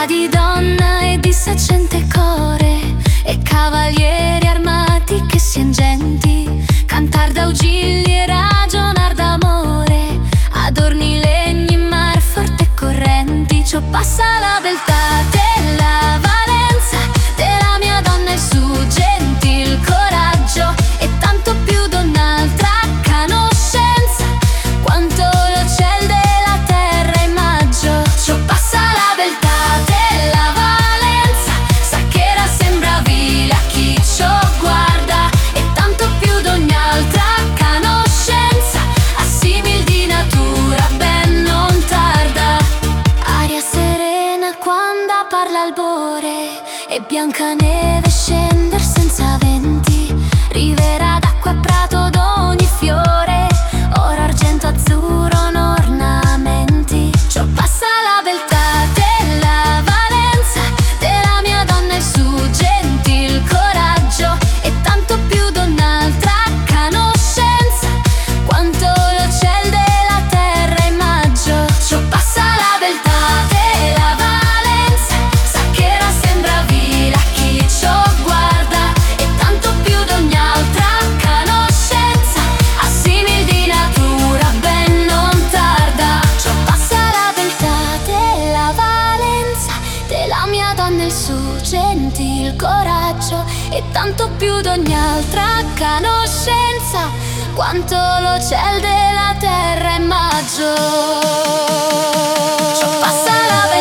di donna e di saccente core, e cavalieri armati che si ingenti, cantar d'ausilli e ragionar d'amore, adorni legni, mar forte e correnti. Ciò passa la beltà della Valenza, della mia donna il suo gentil coraggio, e tanto più d'un'altra conoscenza, quanto lo ciel della terra in maggio. Ciò passa la beltà della Valenza, sacchera sembra vile a chi ciò guarda, e tanto più d'ogni altra conoscenza, assimil di natura ben non tarda. Aria serena quando parla albore, e Biancaneve scender senza venti, rivera d'acqua e prato d'ogni fiore, oro, argento, azzurro, no ornamenti. Ciò passa la beltà della Valenza, della mia donna il suo gentil coraggio, e tanto più d'un'altra conoscenza, quanto lo ciel della terra in maggio. Ciò passa la beltà della Valenza, sacchera sembra vile a chi ciò guarda, e tanto più d'ogni altra conoscenza, assimil di natura ben non tarda. Ciò passa la beltà della Valenza, della mia donna il suo gentil coraggio, e tanto più d'ogni altra conoscenza, quanto lo ciel della terra in maggio. Ciò passa la